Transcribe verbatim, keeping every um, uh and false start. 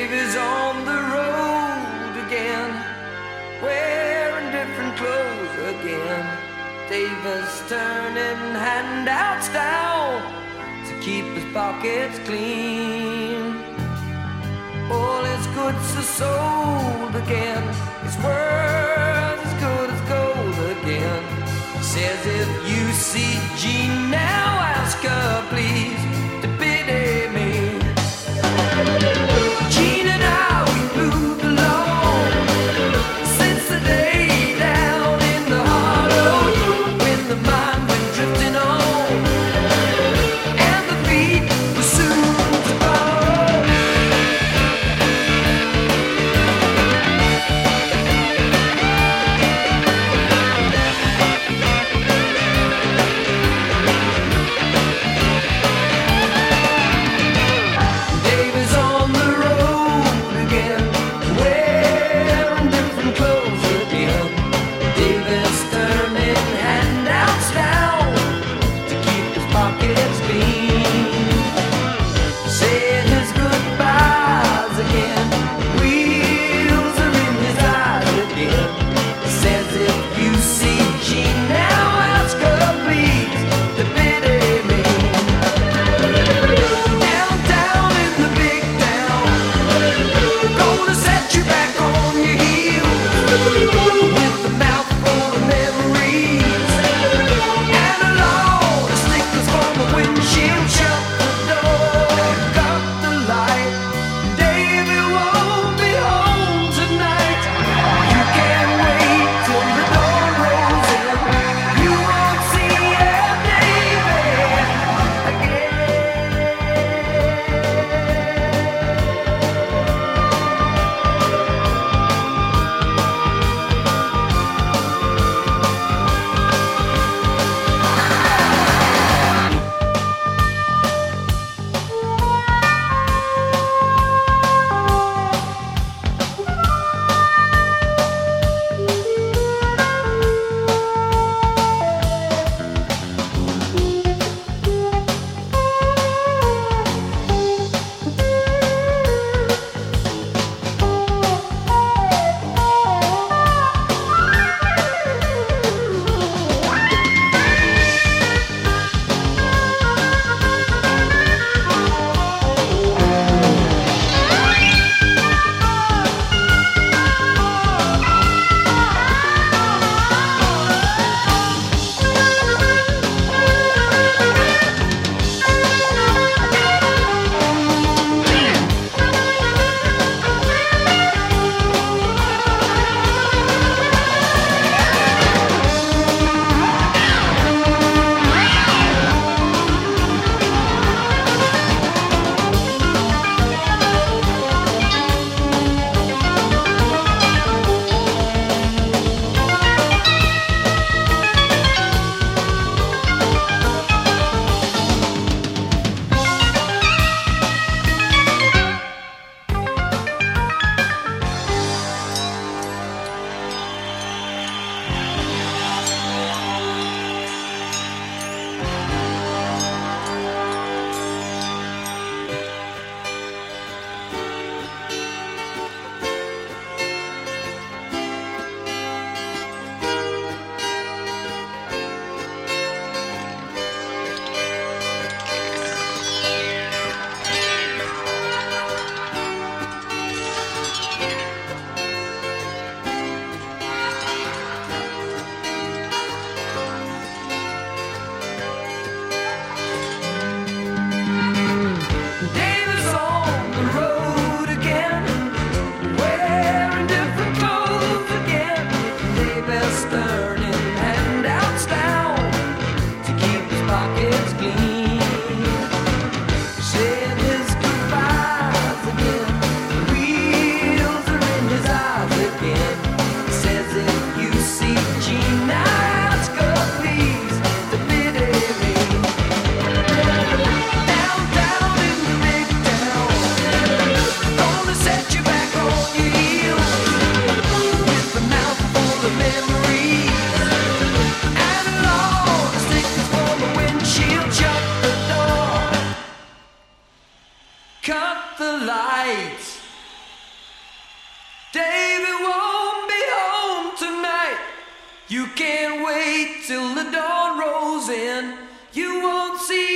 Davey's on the road again, wearing different clothes again. Davis turning handouts down to keep his pockets clean. All his goods are sold again, his world's as good as gold again. Says if you see Jean now, ask her please to pity me. Jean and I, we moved along since the day down in the hollow, when the mind went drifting on and the feet were soon to follow. You can't wait till the dawn rolls in. You won't see